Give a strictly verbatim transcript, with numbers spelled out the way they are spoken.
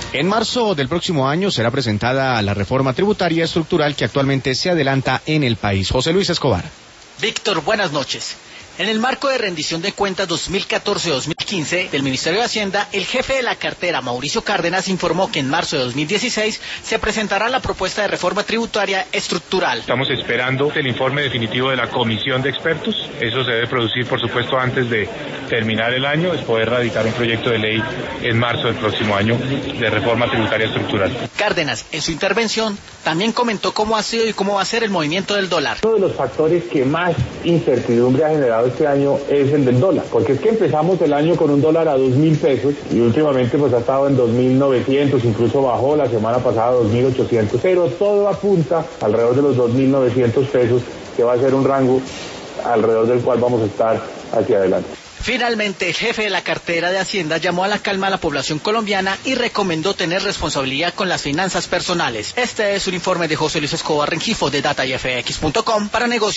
En marzo del próximo año será presentada la reforma tributaria estructural que actualmente se adelanta en el país. José Luis Escobar. Víctor, buenas noches. En el marco de rendición de cuentas dos mil catorce dos mil quince del Ministerio de Hacienda, el jefe de la cartera, Mauricio Cárdenas, informó que en marzo de dos mil dieciséis se presentará la propuesta de reforma tributaria estructural. Estamos esperando el informe definitivo de la comisión de expertos. Eso se debe producir, por supuesto, antes de terminar el año, es poder radicar un proyecto de ley en marzo del próximo año de reforma tributaria estructural. Cárdenas, en su intervención, también comentó cómo ha sido y cómo va a ser el movimiento del dólar. Uno de los factores que más incertidumbre ha generado este año es el del dólar, porque es que empezamos el año con un dólar a dos mil pesos y últimamente pues ha estado en dos mil novecientos, incluso bajó la semana pasada a dos mil ochocientos, pero todo apunta alrededor de los dos mil novecientos pesos, que va a ser un rango alrededor del cual vamos a estar hacia adelante. Finalmente, el jefe de la cartera de Hacienda llamó a la calma a la población colombiana y recomendó tener responsabilidad con las finanzas personales. Este es un informe de José Luis Escobar Rengifo de data y f x punto com para negocios.